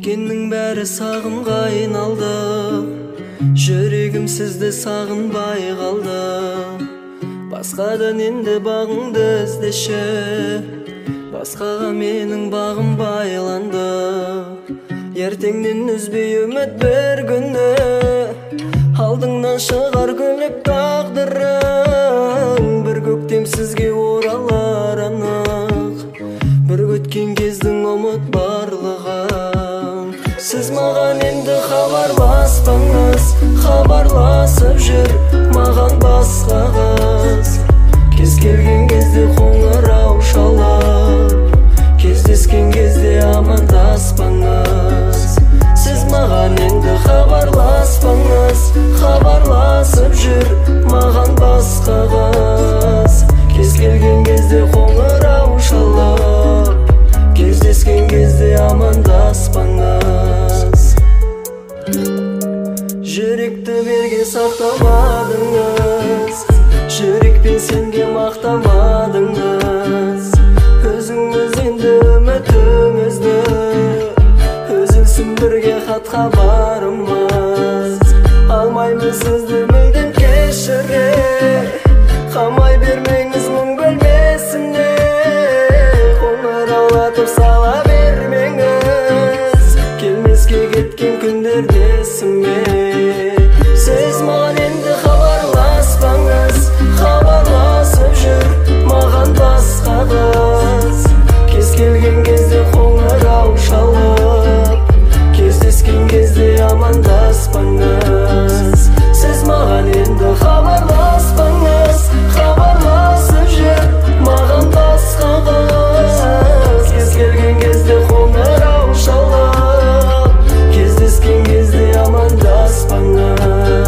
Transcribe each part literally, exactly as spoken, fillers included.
Өткеннің бәрі сағымға айналды, жүрегім сізді сағынбай қалды. Басқадан енді бағыңды іздеші, басқаға менің бағым байланды. Ертеңнен үзбей үміт бір күні, алдыңнан шығар күліп тағдырың. Бір көктем сізге оралар анық, бір өткен кездің ұмыт барлығын. Сіз маған енді хабарласпаңыз, хабарласып жүр маған басқа қыз. Кез келген кезде қоңырау шалып, кездескен кезде амандаспаңыз. Сіз маған енді хабарласпаңыз, хабарласып жүр маған басқа қыз. Кез келген кезде қоңырау шалып, кездескен кезде амандаспаңыз. Жүректі берге сақтамадыңыз, жүрекпен сенге мақтамадыңыз. Өзіңіз енді үмітіңізді, үзілсін бірге хатқа барымыз. Алмаймыз сізді мүлдем кешіре, қамай бермеңіз мұң бөлмесіне. Қоңыраулатып сала бермеңіз, келмеске кеткен күндерде есіме. Сіз маған енді хабарласпаңыз, хабарласып жүр маған басқа қыз. Кез келген кезде қоңырау шалып, кездескен кезде амандаспаңыз. Сіз маған енді хабарласпаңыз, хабарласып жүр маған басқа қыз. Кез келген кезде қоңырау шалып, кездескен кезде амандаспаңыз.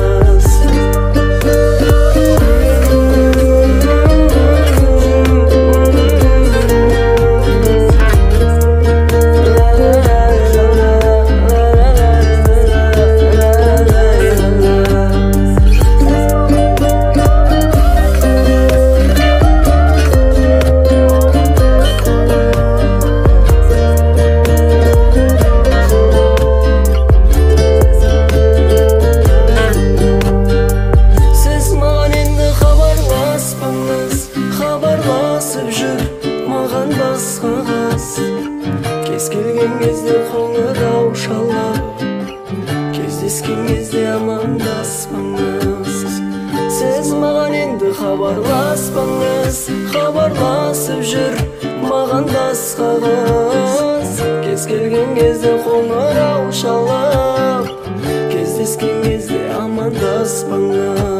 Хабарласып жүр маған басқа қыз. Кез келген кезде қоңырау шалып, кездескен кезде амандаспаңыз. Сіз маған енді хабарласпаңыз, хабарласып жүр маған басқа қыз. Кез келген кезде қоңырау шалып, кездескен кезде амандаспаңыз.